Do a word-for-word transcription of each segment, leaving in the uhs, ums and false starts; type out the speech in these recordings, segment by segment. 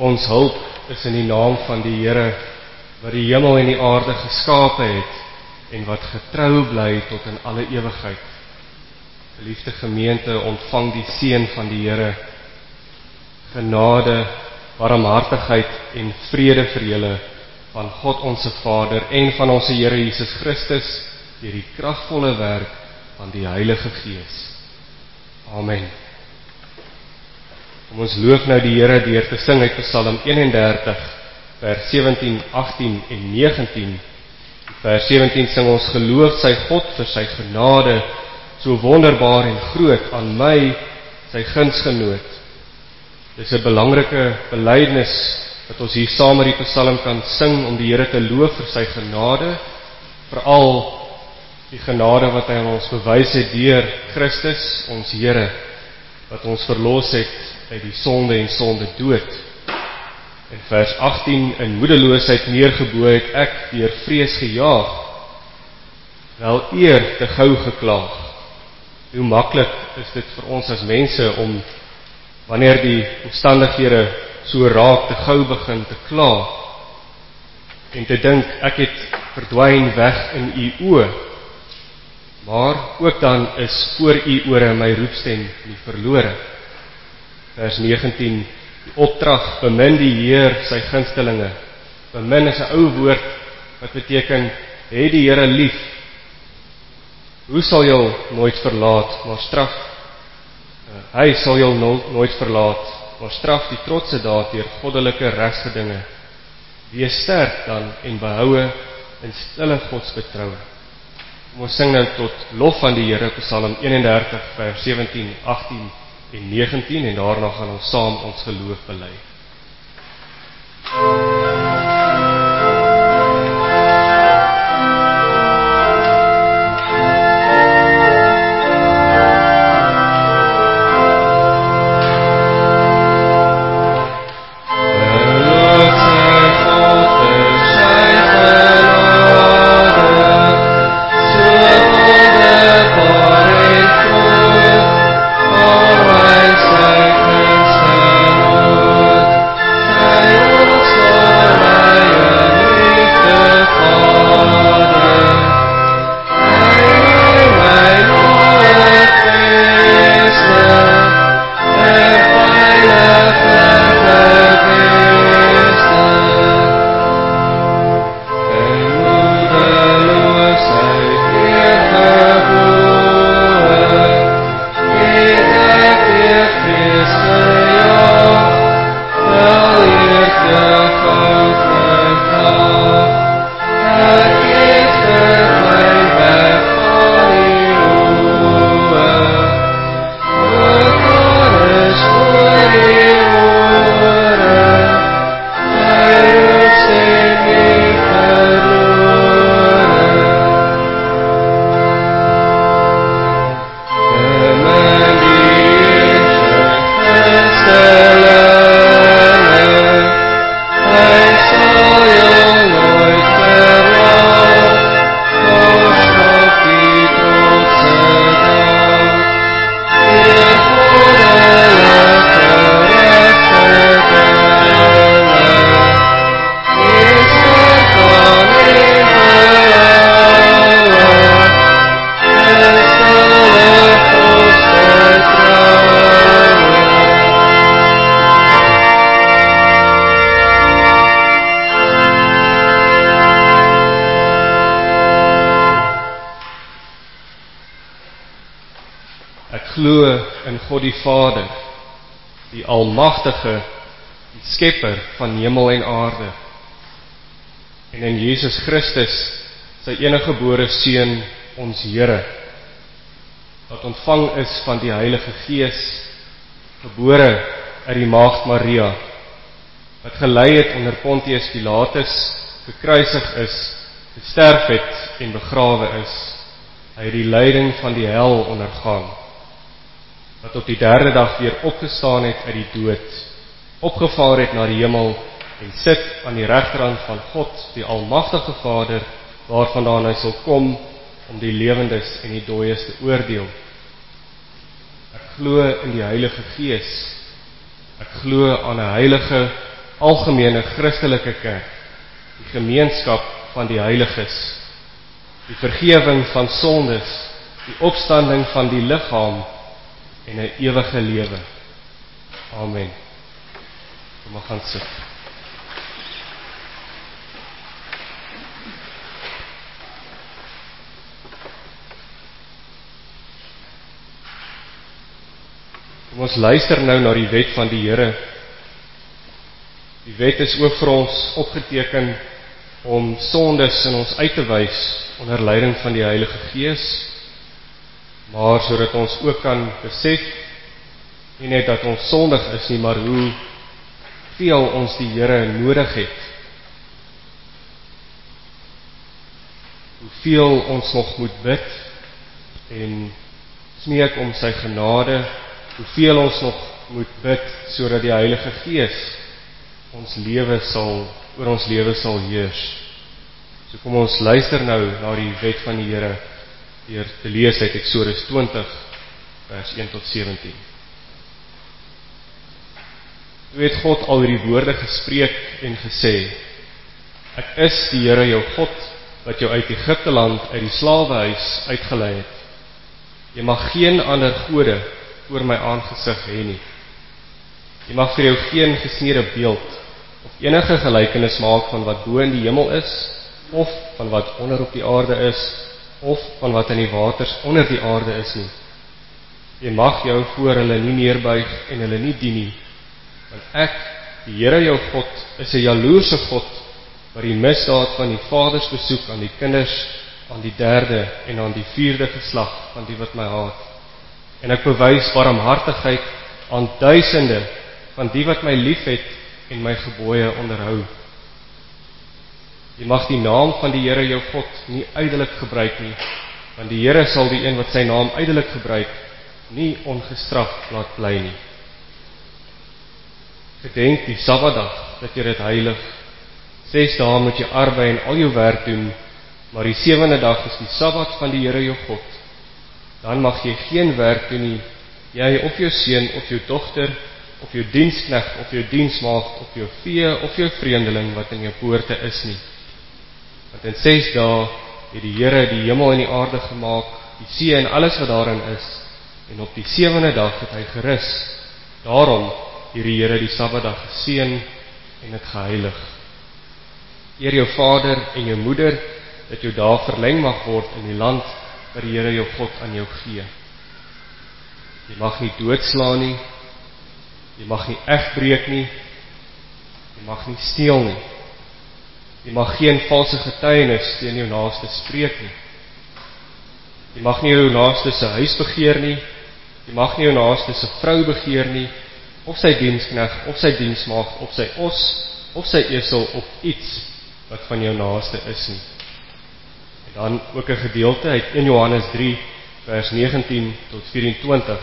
Ons hulp is in die naam van die Here, wat die hemel en die aarde geskape het, en wat getrou bly tot in alle ewigheid. Geliefde gemeente, ontvang die seën van die Here. Genade, barmhartigheid en vrede vir julle, van God onse Vader en van onse Here Jesus Christus, deur die kragvolle werk van die Heilige Gees. Amen. Kom ons loof nou die Here deur te sing uit Psalm eenendertig, vers sewentien, agttien en negentien. Vers sewentien sing ons: geloof sy God vir sy genade, so wonderbaar en groot, aan my sy guns genoot. Dis 'n belangrike belydenis dat ons hier saam met die Psalm kan sing om die Here te loof vir sy genade, veral die genade wat hy aan ons bewys het deur Christus, ons Here, wat ons verlos het uit die sonde en sonde dood. In vers agttien, in moedeloosheid neergebo het ek deur vrees gejaag, wel eer te gou geklaag. Hoe maklik is dit vir ons as mense om, wanneer die omstandighede so raak, te gou begin te kla, en te dink, ek het verdwyn weg in u oë, maar ook dan is voor u ore my roepstem nie verlore. Vers negentien, die opdrag, bemin die Heer sy gunstelinge. Bemin is 'n ou woord wat beteken, hê die Here lief. Hoe sal jou nooit verlaat, maar straf, uh, hy sal jou no, nooit verlaat, maar straf die trotse daad deur goddelike regsgedinge. Wees sterk dan en behoue in stille godsbetroue. Kom ons sing nou tot lof van die Here, Psalm eenendertig, vers sewentien, agttien en negentien, en daarna gaan ons saam ons geloof bely. God die Vader, die Almagtige, die Skepper van hemel en aarde, en in Jesus Christus, sy eniggebore Seun, ons Here, wat ontvang is van die Heilige Gees, gebore uit die Maagd Maria, wat gelei het onder Pontius Pilatus, gekruisig is, gesterf het en begrawe is, hy het die lyding van die hel ondergaan, wat op die derde dag weer opgestaan het uit die dood, opgevaar het na die hemel, en sit aan die regterhand van God, die Almagtige Vader, waarvandaan hy sal kom, om die lewendes en die dooies te oordeel. Ek glo in die Heilige Gees, ek glo aan 'n heilige, algemene Christelike kerk, die gemeenskap van die heiliges, die vergewing van sondes, die opstanding van die liggaam en 'n ewige lewe. Amen. Kom maar gaan sit. Kom ons luister nou na die wet van die Here. Die wet is ook vir ons opgeteken om sondes in ons uit te wys onder leiding van die Heilige Gees, maar sodat ons ook kan besef, nie net dat ons sondig is nie, maar hoe veel ons die Here nodig het. Hoeveel ons nog moet bid en smeek om sy genade, hoeveel ons nog moet bid sodat die Heilige Gees ons lewe sal, oor ons lewe sal heers. So kom ons luister nou na die wet van die Here deur te lees uit Eksodus twintig vers een tot sewentien. Toe het God al die woorde gespreek en gesê: Ek is die Here jou God wat jou uit Egipte land uit die slawehuis uitgelei het. Jy mag geen ander gode voor my aangesig hê nie. Jy mag vir jou geen gesneede beeld of enige gelykenis maak van wat bo in die hemel is, of van wat onder op die aarde is, of van wat in die waters onder die aarde is nie. Jy mag jou voor hulle nie neerbuig en hulle nie dien nie, want ek, die Here jou God, is 'n jaloerse God, wat die misdaad van die vaders besoek aan die kinders, aan die derde en aan die vierde geslag van die wat my haat. En ek bewys barmhartigheid aan duisende van die wat my liefhet en my gebooie onderhou. Jy mag die naam van die Here jou God nie ydelik gebruik nie, want die Here sal die een wat sy naam ydelik gebruik, nie ongestraf laat bly nie. Gedenk die Sabbatdag, dat jy dit heilig. Ses dae moet jy arbei en al jou werk doen, maar die sewende dag is die Sabbat van die Here jou God. Dan mag jy geen werk doen nie, jy of jou seun of jou dogter, of jou diensknegt of jou diensmaagd, of jou vee of jou vreemdeling wat in jou poorte is nie. Want in ses dae het die Here die hemel en die aarde gemaak, die see en alles wat daarin is, en op die sewende dag het hy gerus. Daarom het die Here die Sabbatdag geseën en het geheilig. Eer jou vader en jou moeder, dat jou dae verleng mag word in die land wat die Here jou God aan jou gee. Jy mag nie doodslaan nie, jy mag nie egbreek nie, jy mag nie steel nie, jy mag geen valse getuienis teen jou naaste spreek nie, jy mag nie jou naaste se huis begeer nie, jy mag nie jou naaste se vrou begeer nie, of sy diensknegt, of sy diensmaagd, of sy os, of sy esel, of iets wat van jou naaste is nie. En dan ook 'n gedeelte uit een Johannes drie vers negentien tot vyf-en-twintig.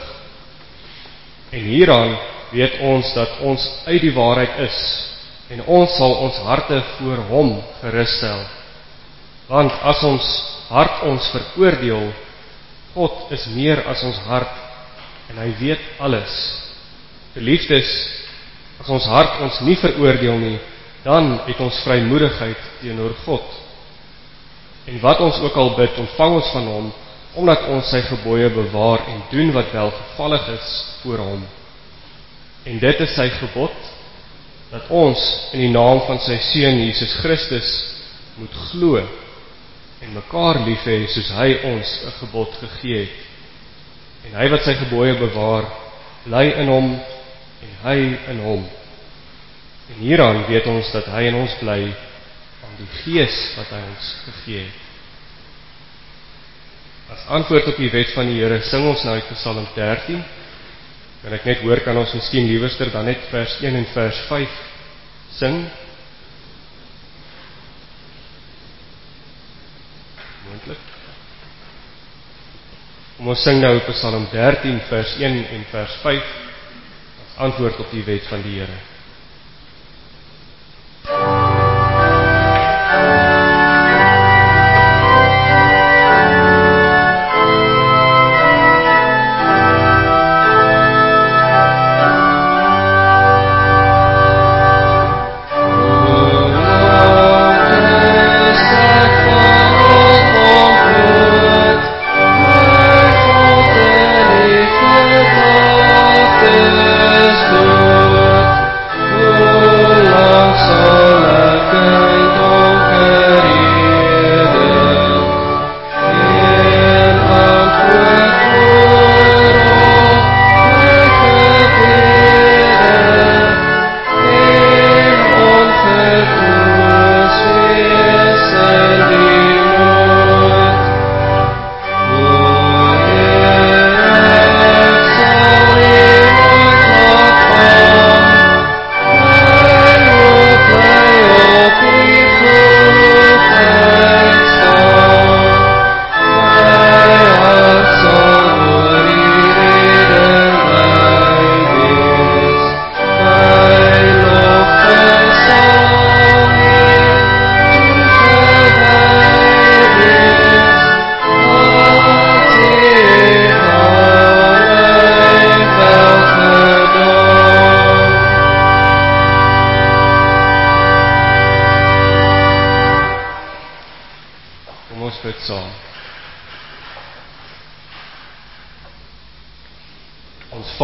En hieraan weet ons dat ons uit die waarheid is, en ons sal ons harte voor hom gerusstel. Want as ons hart ons veroordeel, God is meer as ons hart, en hy weet alles. Geliefdes, as ons hart ons nie veroordeel nie, dan het ons vrymoedigheid teenoor God. En wat ons ook al bid, ontvang ons van hom, omdat ons sy gebooie bewaar en doen wat welgevallig is voor hom. En dit is sy gebod, dat ons in die naam van sy Seun Jesus Christus moet glo en mekaar lief hê soos hy ons 'n gebod gegee het. En hy wat sy gebooie bewaar, bly in hom en hy in hom. En hieraan weet ons dat hy in ons bly aan die Gees wat hy ons gegee het. As antwoord op die wet van die Here sing ons nou uit Psalm dertien. Kan ek net hoor, kan ons miskien liewerster dan net vers een en vers vyf sing? Moontlik. Kom ons sing nou Psalm dertien vers een en vers vyf as antwoord op die wet van die Here.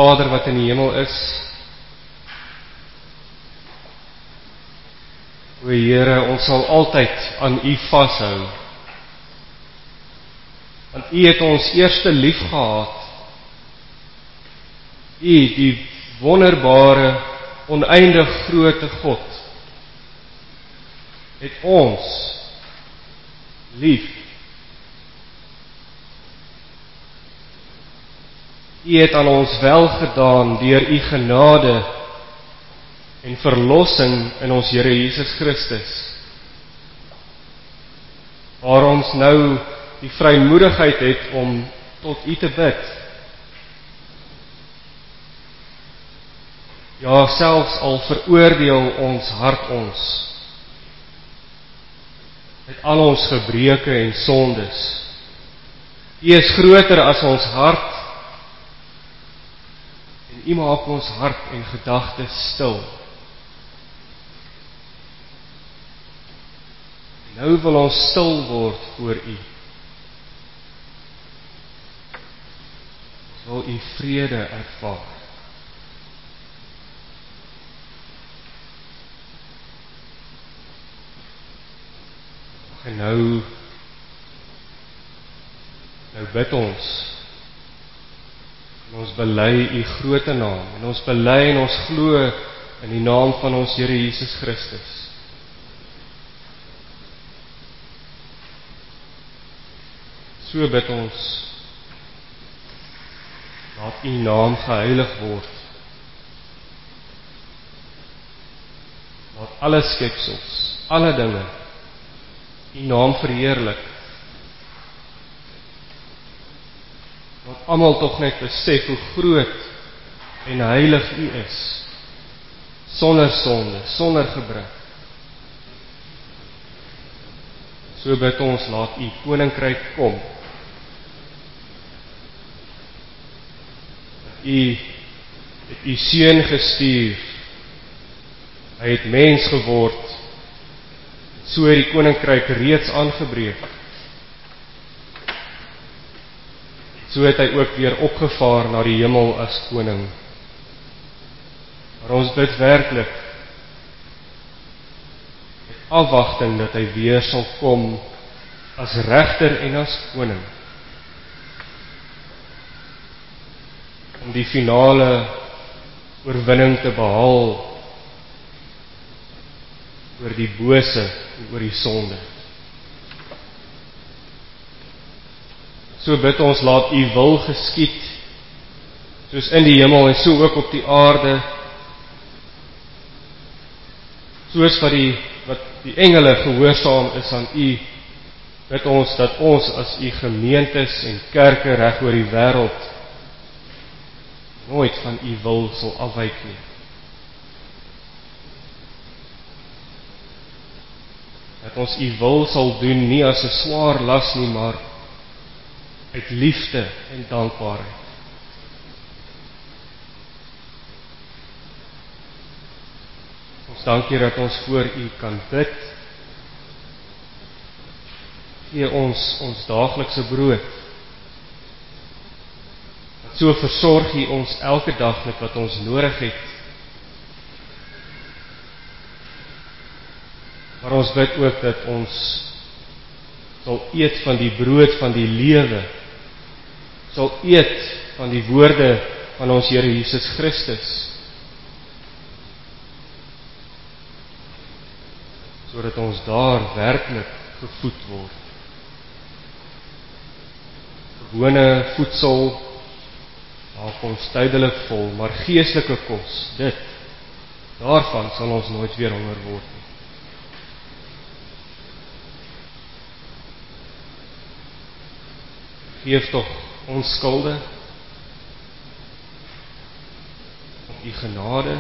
Vader wat in die hemel is, o Here, ons sal altyd aan U vashou, want U het ons eerste lief gehad. U, die wonderbare, oneindig groote God, het ons lief. U het aan ons welgedaan deur U genade en verlossing in ons Here Jesus Christus, waar ons nou die vrymoedigheid het om tot U te bid. Ja, selfs al veroordeel ons hart ons, met al ons gebreke en sondes. U is groter as ons hart, en U maak ons hart en gedagtes stil. Nou wil ons stil word voor U. Ons wil U vrede ervaar. En nou, nou bid ons, en ons bely U groote naam, en ons bely en ons glo in die naam van ons Here Jesus Christus. So bid ons, laat U naam geheilig word. Laat alle skepsels, alle dinge, U naam verheerlik. Laat almal tog net besef hoe groot en heilig U is, sonder sonde, sonder gebrek. So bid ons, laat U koninkryk kom. U het U seun gestuur, hy het mens geword, so het die koninkryk reeds aangebreek. So het hy ook weer opgevaar na die hemel as koning. Maar ons bid werklik, met afwagting dat hy weer sal kom, as regter en as koning, om die finale oorwinning te behaal oor die bose en oor die sonde. So bid ons, laat U wil geskied, soos in die hemel en so ook op die aarde, soos wat die, wat die engele gehoorsaam is aan U, bid ons dat ons as U gemeentes en kerke reg oor die wêreld nooit van U wil sal afwyk nie. Dat ons U wil sal doen, nie as 'n swaar las nie, maar uit liefde en dankbaarheid. Ons dank U dat ons voor U kan bid. Gee ons ons daaglikse brood. So versorg U ons elke dag met wat ons nodig het. Maar ons bid ook dat ons sal eet van die brood van die lewe, sal eet van die woorde van ons Here Jesus Christus, sodat ons daar werklik gevoed word. Gewone voedsel maak ons tydelik vol, maar geestelike kos, dit, daarvan sal ons nooit weer honger word nie. Geef tog ons skulde, op U genade,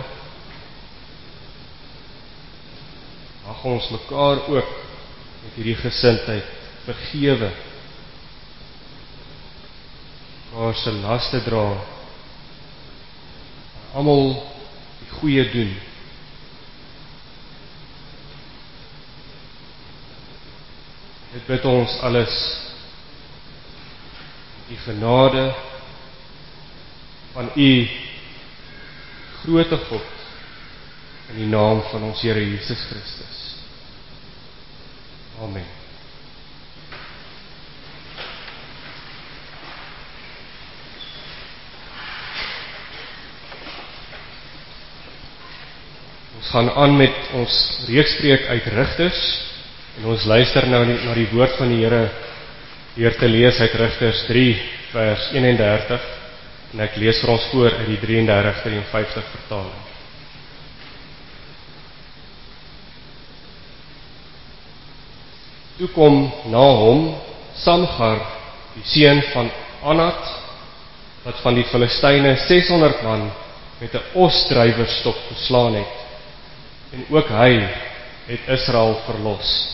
mag ons mekaar ook met hierdie gesindheid vergewe, mekaar se laste dra, almal die goeie doen. Dit bid ons alles die genade van U groote God, in die naam van ons Here Jesus Christus. Amen. Ons gaan aan met ons reekspreek uit Rigters, en ons luister nou na die woord van die Here deur te lees uit Rigters drie vers eenendertig, en ek lees vir ons voor uit die drieëndertig drieënvyftig vertaling. Toe kom na hom Samgar, die seun van Anat, wat van die Filistyne seshonderd man met 'n osdrywerstok verslaan het, en ook hy het Israel verlos.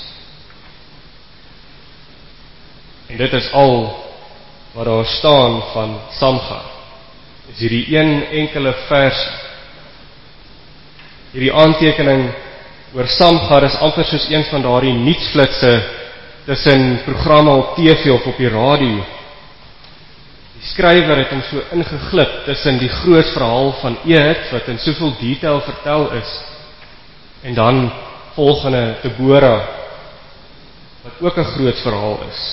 En dit is al wat daar staan van Samgar. Is hierdie een enkele vers. Hierdie aantekening oor Samgar is amper soos een van daardie nuusflitsse tussen programme op T V of op die radio. Die skrywer het hom so ingeglip tussen die groot verhaal van Ehud, wat in soveel detail vertel is, en dan volgende Deborah, wat ook 'n groot verhaal is.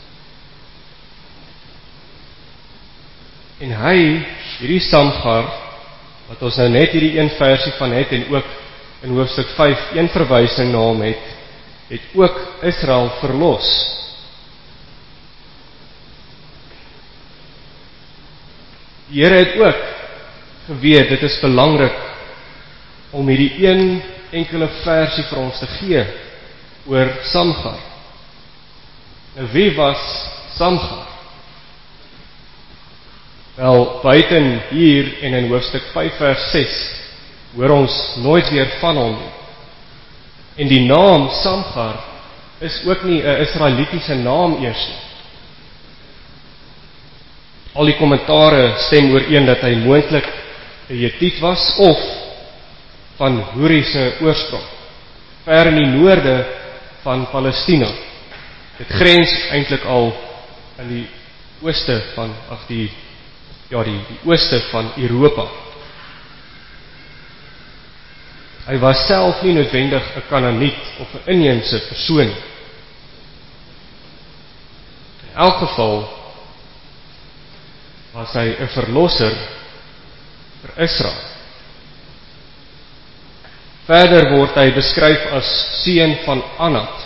En hy, hierdie Samgar, wat ons nou net hierdie een versie van het, en ook in hoofstuk vyf een verwysing na hom het, het ook Israel verlos. Die Here het ook geweet, dit is belangrik om hierdie een enkele versie vir ons te gee oor Samgar. Nou, wie was Samgar? Wel, buiten hier en in hoofstuk vyf vers ses, hoor ons nooit weer van hom. En die naam Samgar is ook nie 'n Israelitiese naam eers nie. Al die kommentare stem ooreen dat hy moontlik 'n Hetiet was, of van Hurriese oorsprong, ver in die noorde van Palestina. Dit grens eintlik al in die ooste van, ag die, ja die, die ooste van Europa. Hy was self nie noodwendig 'n Kanaaniet of 'n inheemse persoon. In elk geval was hy 'n verlosser vir Israel. Verder word hy beskryf as seun van Anat.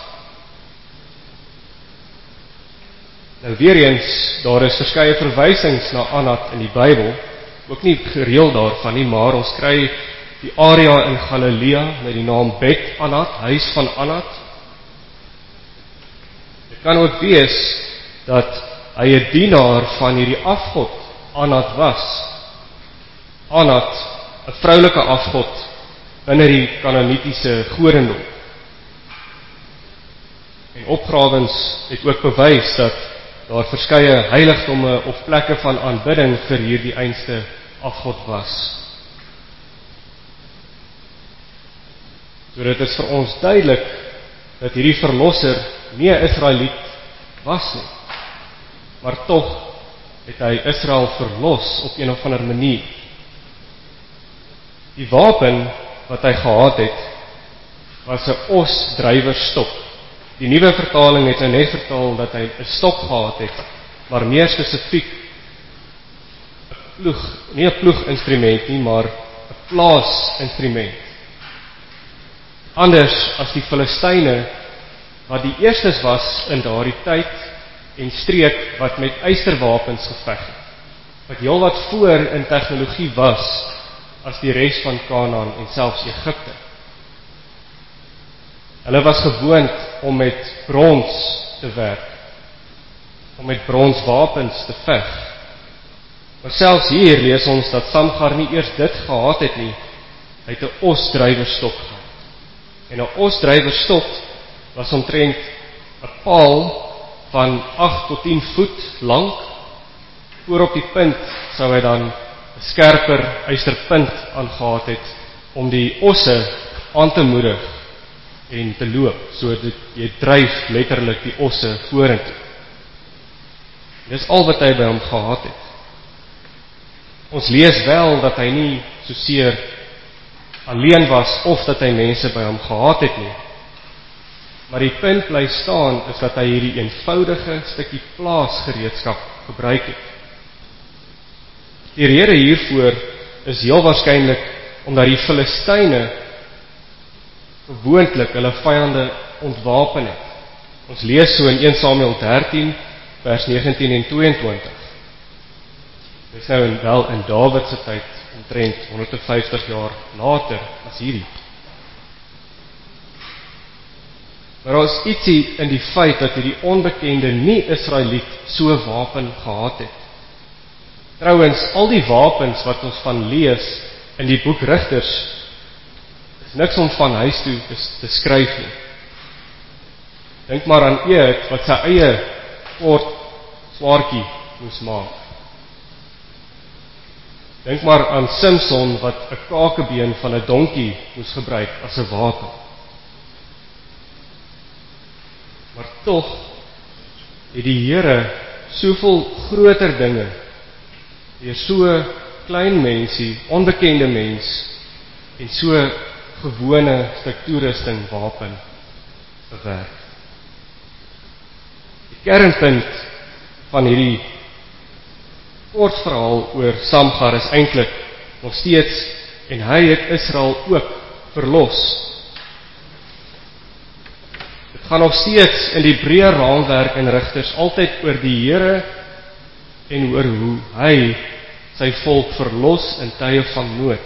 Nou weer eens, daar is verskeie verwysings na Anat in die Bybel, ook nie gereeld daarvan nie, maar ons kry die area in Galilea met die naam Bet Anat, huis van Anat. Dit kan ook wees dat hy 'n dienaar van hierdie afgod Anat was. Anat, 'n vroulike afgod binne die Kanaanitiese godendom. En opgrawings het ook bewys dat daar verskeie heiligdomme of plekke van aanbidding vir hierdie einste afgod was. So dit is vir ons duidelik dat hierdie verlosser nie 'n Israeliet was nie, maar tog het hy Israel verlos op een of ander manier. Die wapen wat hy gehad het, was 'n osdrywerstok. Die nuwe vertaling het nou net vertaal dat hy 'n stok gehad het, maar meer spesifiek 'n ploeg, nie 'n ploeginstrument nie, maar 'n plaasinstrument. Anders as die Filistyne, wat die eerstes was in daardie tyd en streek wat met ysterwapens geveg het, wat heel wat voor in tegnologie was as die res van Kanaan en selfs Egipte. Hulle was gewoond om met brons te werk, om met bronswapens te veg. Maar selfs hier lees ons dat Samgar nie eers dit gehad het nie, hy het 'n osdrywerstok gehad. En 'n osdrywerstok was omtrent 'n paal van agt tot tien voet lank. Voor op die punt sou hy dan 'n skerper ysterpunt aangehad het om die osse aan te moedig en te loop. So dit, jy dryf letterlik die osse vorentoe. Dis al wat hy by hom gehad het. Ons lees wel dat hy nie soseer alleen was of dat hy mense by hom gehaat het nie. Maar die punt bly staan is dat hy hierdie eenvoudige stukkie plaasgereedskap gebruik het. Die rede hiervoor is heel waarskynlik omdat die Filistyne gewoonlik hulle vyande ontwapen het. Ons lees so in Eerste Samuel dertien vers negentien en tweeëntwintig. Dit is nou in, wel in Dawid se tyd omtrent honderdvyftig jaar later as hierdie. Maar daar is ietsie in die feit dat hierdie onbekende nie-Israeliet so wapen gehad het. Trouwens, al die wapens wat ons van lees in die boek Rigters, is niks om van huis toe te, te skryf nie. Dink maar aan Eed wat sy eie kort swaardjie moes maak. Dink maar aan Simson wat 'n kakebeen van 'n donkie moes gebruik as 'n wapen. Maar tog het die Here soveel groter dinge deur so klein mensie, onbekende mens en so gewone stuk toerusting wapen bewerk. Die kernpunt van hierdie kort verhaal oor Samgar is eintlik nog steeds, en hy het Israel ook verlos. Dit gaan nog steeds in die breë raamwerk en Rigters altyd oor die Here en oor hoe hy sy volk verlos in tye van nood.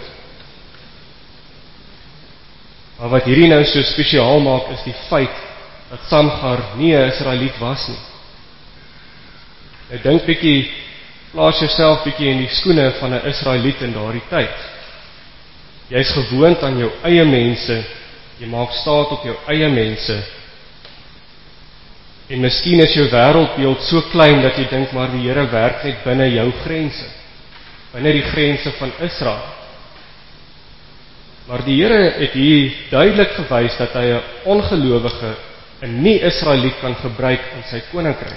Maar wat hierdie nou so spesiaal maak is die feit dat Samgar nie 'n Israeliet was nie. Nou dink bietjie, plaas jouself bietjie in die skoene van 'n Israeliet in daardie tyd. Jy's gewoond aan jou eie mense, jy maak staat op jou eie mense. En miskien is jou wêreldbeeld so klein dat jy dink maar die Here werk net binne jou grense, binne die grense van Israel. Maar die Here het hier duidelik gewys dat hy 'n ongelowige, 'n nie-Israeliet kan gebruik in sy koninkryk.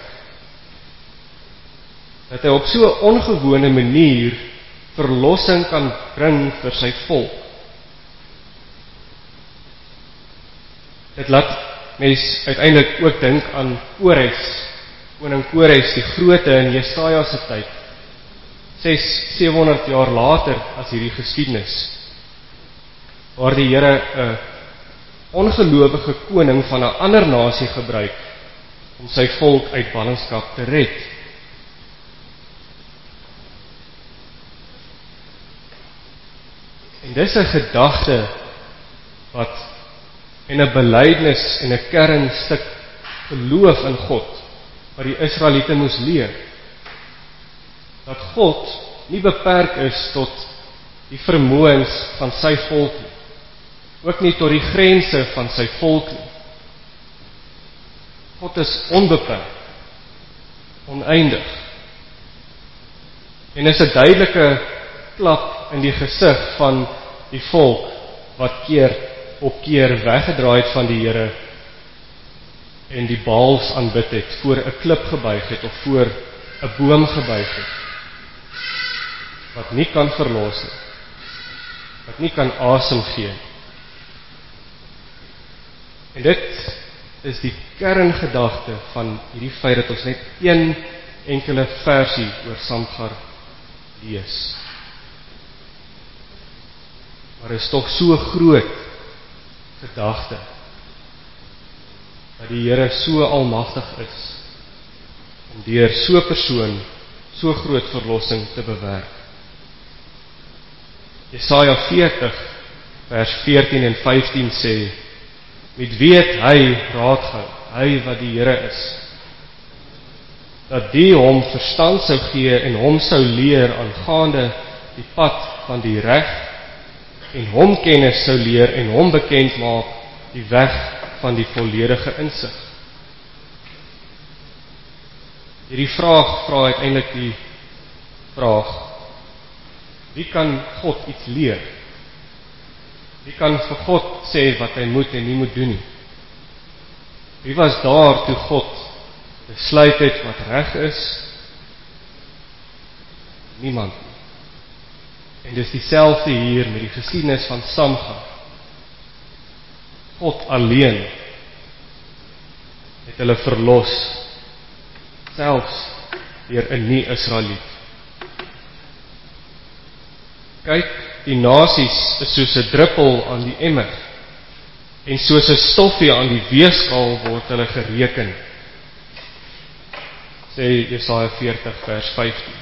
Dat hy op so 'n ongewone manier verlossing kan bring vir sy volk. Dit laat mens uiteindelik ook dink aan Kores, koning Kores die Grote in Jesaja se tyd, ses sewehonderd jaar later as hierdie geskiedenis, waar die Here 'n ongelowige koning van 'n ander nasie gebruik om sy volk uit ballingskap te red. En dis 'n gedagte wat en 'n belydenis en 'n kernstuk geloof in God wat die Israeliete moes leer. Dat God nie beperk is tot die vermoëns van sy volk nie, ook nie tot die grense van sy volk nie. God is onbeperk, oneindig. En is 'n duidelike klap in die gesig van die volk wat keer op keer weggedraai het van die Here en die Baals aanbid het, voor 'n klip gebuig het of voor 'n boom gebuig het, wat nie kan verlos nie, wat nie kan asem gee. En dit is die kerngedagte van hierdie feit dat ons net een enkele versie oor Samgar lees. Maar is tog so groot gedagte dat die Here so almagtig is om deur so 'n persoon so groot verlossing te bewerk. Jesaja veertig vers veertien en vyftien sê: met wie het hy raad gehou, hy wat die Here is, dat die hom verstand sou gee en hom sou leer aangaande die pad van die reg, en hom kennis sou leer en hom bekend maak die weg van die volledige insig. Hierdie vraag vra uiteindelik die vraag: wie kan God iets leer? Wie kan vir God sê wat hy moet en nie moet doen nie? Wie was daar toe God besluit het wat reg is? Niemand nie. En dis dieselfde hier met die geskiedenis van Samgar. God alleen het hulle verlos, selfs deur 'n nie-Israeliet. Kyk, die nasies is soos 'n druppel aan die emmer, en soos 'n stoffie aan die weegskaal word hulle gereken. Sê Jesaja veertig vers vyftien.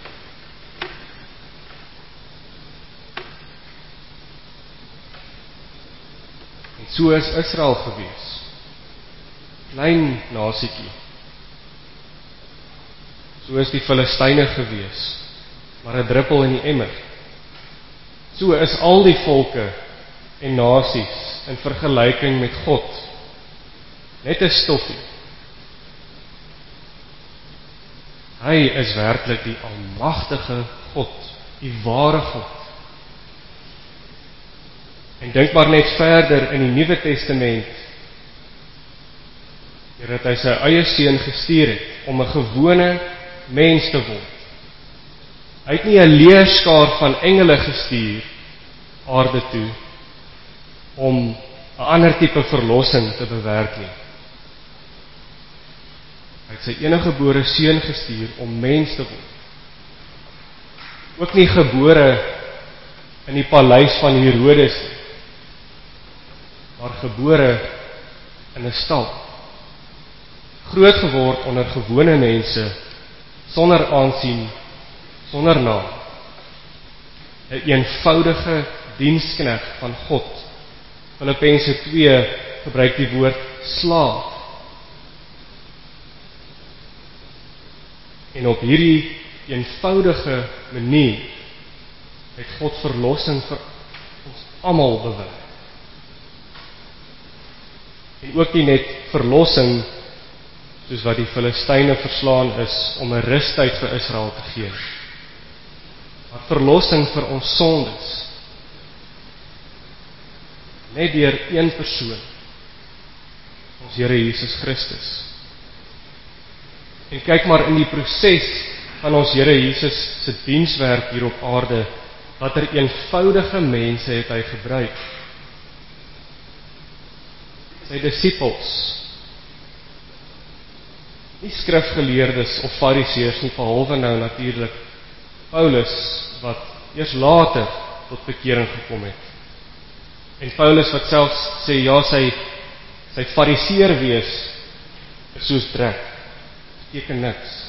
En so is Israel gewees. Klein nasiekie. So is die Filistyne gewees, maar 'n druppel in die emmer. So is al die volke en nasies in vergelyking met God net 'n stoffie. Hy is werklik die almagtige God, die ware God. En dink maar net verder in die Nuwe Testament, dat hy sy eie seun gestuur het om 'n gewone mens te word. Hy het nie 'n leerskaar van engele gestuur aarde toe om 'n ander tipe verlossing te bewerk nie. Hy het sy enige gebore seun gestuur om mens te word. Ook nie gebore in die paleis van Herodes nie, maar gebore in 'n stal. Groot geword onder gewone mense, sonder aansien, sonder naam. 'n eenvoudige diensknegt van God. Filippense twee gebruik die woord slaaf. En op hierdie eenvoudige manier het God verlossing vir ons almal bewerk. En ook nie net verlossing soos wat die Filistyne verslaan is om 'n rustyd vir Israel te gee, maar verlossing vir ons sondes. Net deur een persoon, ons Here Jesus Christus. En kyk maar in die proses van ons Here Jesus se dienswerk hier op aarde, wat er eenvoudige mense het hy gebruik. Sy disippels, nie skrifgeleerdes of fariseërs nie, behalwe nou natuurlik Paulus, wat eers later tot bekering gekom het. En Paulus wat selfs sê, ja, sy, sy fariseer wees, is soos drek, beteken niks.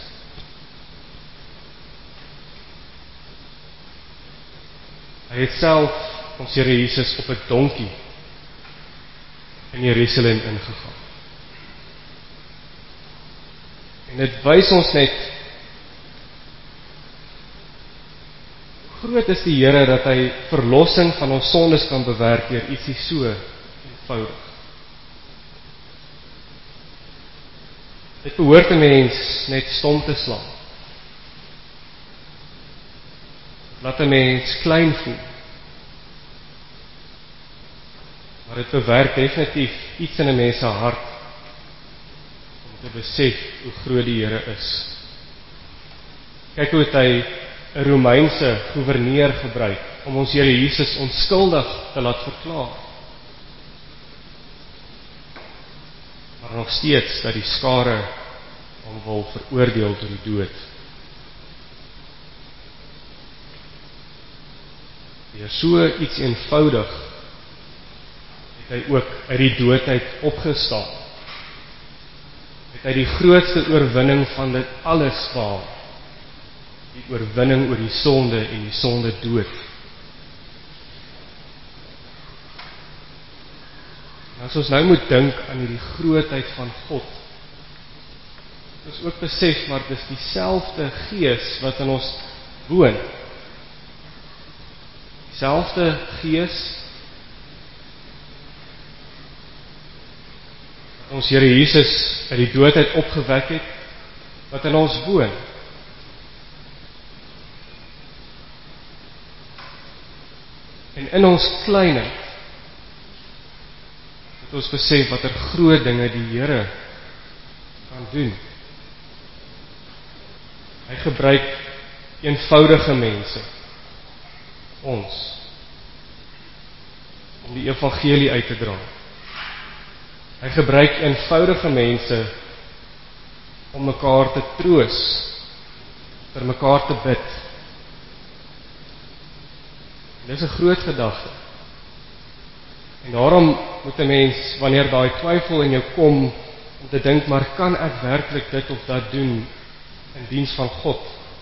Hy het self ons Here Jesus op 'n donkie in Jerusalem ingegaan. En dit wys ons net, hoe groot is die Here dat hy verlossing van ons sondes kan bewerk deur ietsie so eenvoudig. Dit behoort 'n mens net stom te slaan. Laat 'n mens klein voel. Maar dit bewerk definitief iets in 'n mens se hart om te besef hoe groot die Here is. Kyk hoe het hy 'n Romeinse gouverneur gebruik om ons Here Jesus onskuldig te laat verklaar. Maar nog steeds dat die skare hom wil veroordeel tot die dood. Deur so iets eenvoudig het hy ook uit die doodheid opgestaan. Het hy die grootste oorwinning van dit alles behaal. Die oorwinning oor die sonde en die sonde dood. En as ons nou moet dink aan hierdie grootheid van God, ons ook besef, maar dit is dieselfde Gees wat in ons woon. Dieselfde Gees wat ons Here Jesus uit die doodheid opgewek het, wat in ons woon. En in ons kleinheid het ons besef wat er groot dinge die Here kan doen. Hy gebruik eenvoudige mense. ons, om die evangelie uit te dra. Hy gebruik eenvoudige mense om mekaar te troos, vir mekaar te bid. En dis 'n groot gedagte. En daarom moet 'n mens, wanneer daai twyfel in jou kom, om te dink, maar kan ek werklik dit of dat doen in diens van God?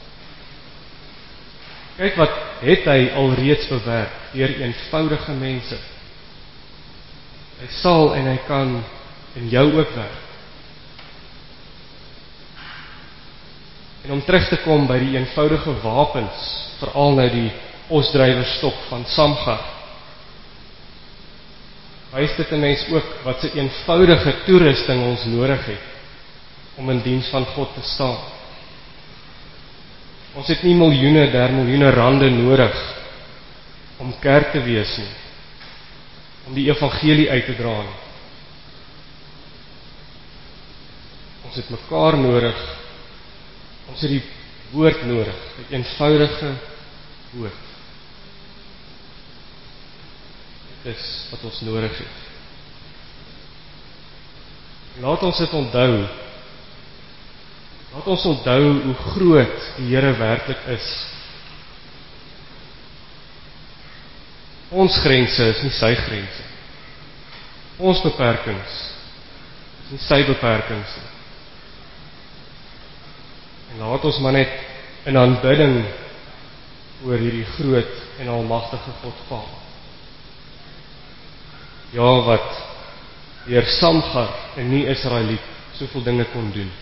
Kyk wat het hy alreeds bewerk deur eenvoudige mense. Hy sal en hy kan in jou ook werk. En om terug te kom by die eenvoudige wapens, veral nou die osdrywerstok van Samgar, wys dit 'n mens ook wat se eenvoudige toerusting ons nodig het om in diens van God te staan. Ons het nie miljoene, der miljoene rande nodig om kerk te wees nie, om die evangelie uit te dra nie. Ons het mekaar nodig, ons het die woord nodig, die eenvoudige woord. Dit is wat ons nodig het. Laat ons dit onthou, laat ons onthou hoe groot die Here werklik is. Ons grense is nie sy grense. Ons beperkings is nie sy beperkings nie. En laat ons maar net in aanbidding oor hierdie groot en almagtige God val. Ja, wat deur Samgar en nie Israeliet soveel dinge kon doen.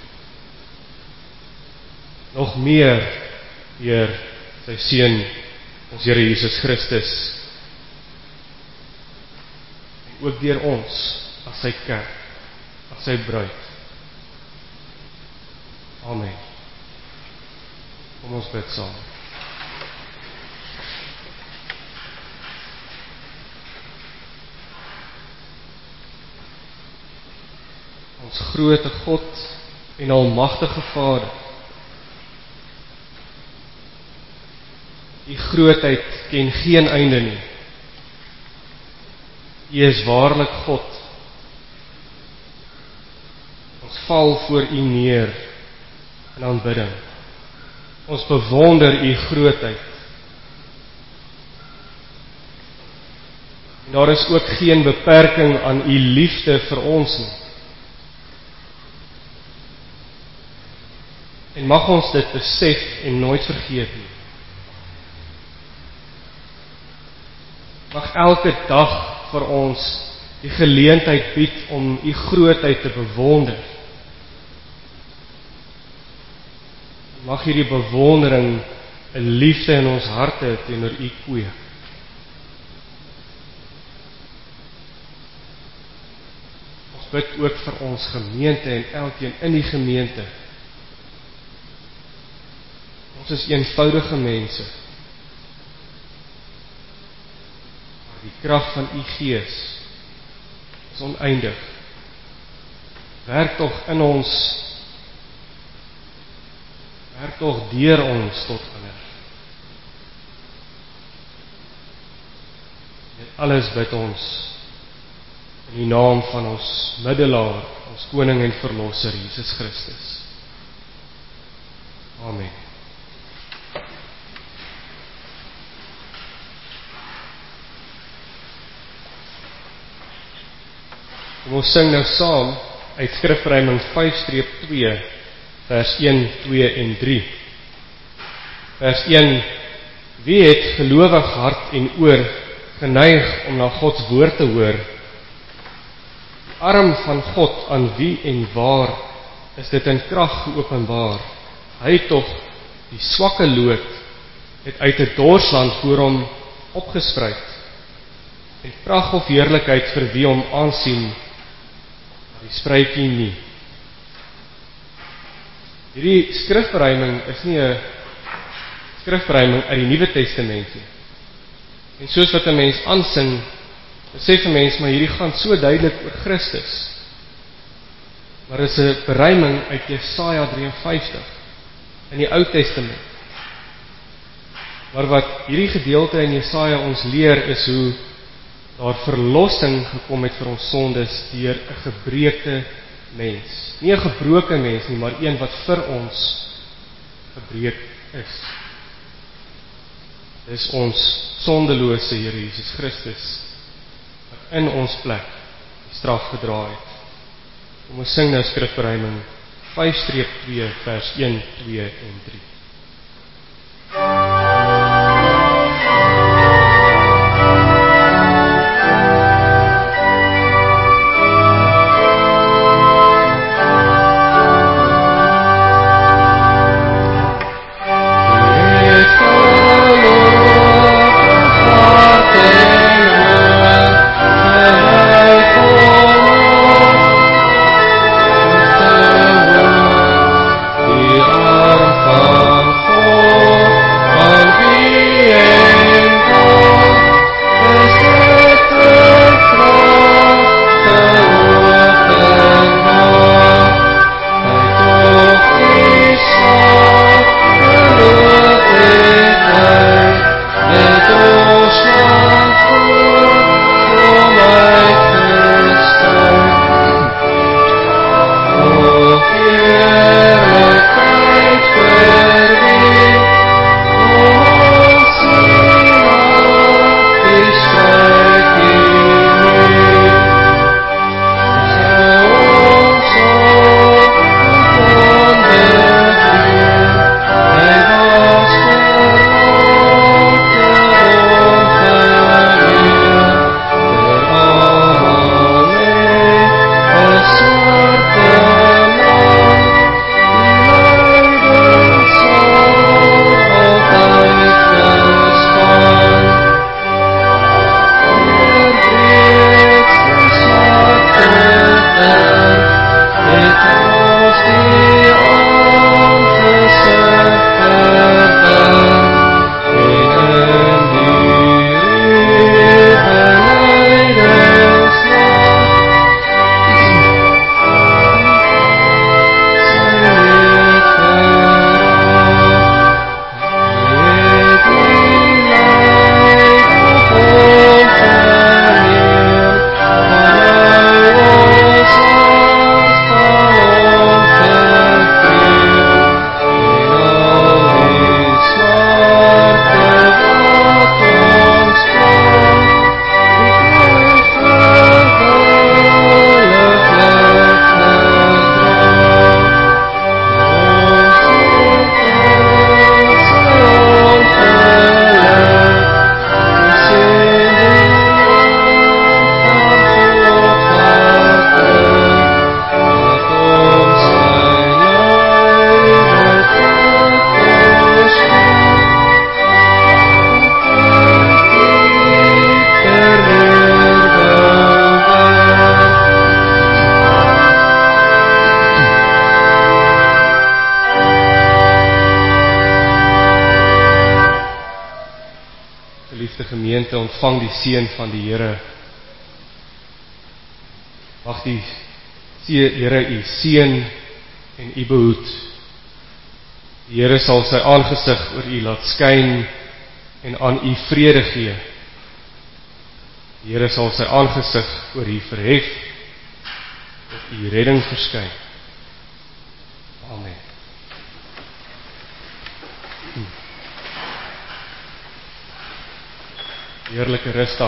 Nog meer deur sy seun, ons Here Jesus Christus, en ook deur ons as sy kerk, as sy bruid. Amen. Kom ons bid saam. Ons groote God en almagtige Vader, U grootheid ken geen einde nie. U is waarlik God. Ons val voor U neer in aanbidding. Ons bewonder U grootheid. En daar is ook geen beperking aan U liefde vir ons nie. En mag ons dit besef en nooit vergeet nie. Mag elke dag vir ons die geleentheid bied om U grootheid te bewonder. Mag hierdie bewondering 'n liefde in ons harte teenoor U kweek. Ons bid ook vir ons gemeente en elkeen in die gemeente. Ons is eenvoudige mense. Maar die krag van U Gees is oneindig. Werk tog in ons, werk tog deur ons tot ander. Dit alles bid ons in die naam van ons middelaar, ons koning en verlosser Jesus Christus. Amen. Kom ons sing nou saam uit Skrifruiming vyf twee, vers een, twee en drie. Vers een: Wie het gelowig hart en oor geneig om na Gods woord te hoor? Die arm van God aan wie en waar is dit in krag geopenbaar? Hy tog die swakke loot het uit 'n dorsland voor hom opgespruit. En pragt of heerlikheid vir wie hom aansien, die spruitjie nie. Hierdie skrifverruiming is nie 'n skrifverruiming uit die Nuwe Testament nie. En soos wat 'n mens aansing, besef 'n mens, maar hierdie gaan so duidelik oor Christus. Maar dit is 'n verruiming uit Jesaja vyf drie in die Ou Testament. Maar wat hierdie gedeelte in Jesaja ons leer is hoe daar verlossing gekom het vir ons sondes deur 'n gebreekte mens. Nie 'n gebroke mens nie, maar een wat vir ons gebreek is. Dis ons sondelose Here Jesus Christus wat in ons plek die straf gedra het. Kom ons sing nou skrifberuiming vyf twee vers een, twee en drie. Gemeente, ontvang die seën van die Here. Mag die Here u seën en u behoed. Die Here sal sy aangesig oor u laat skyn en aan u vrede gee. Die Here sal sy aangesig oor u verhef, dat u redding verskyn. Amen. Heerlike rustdag.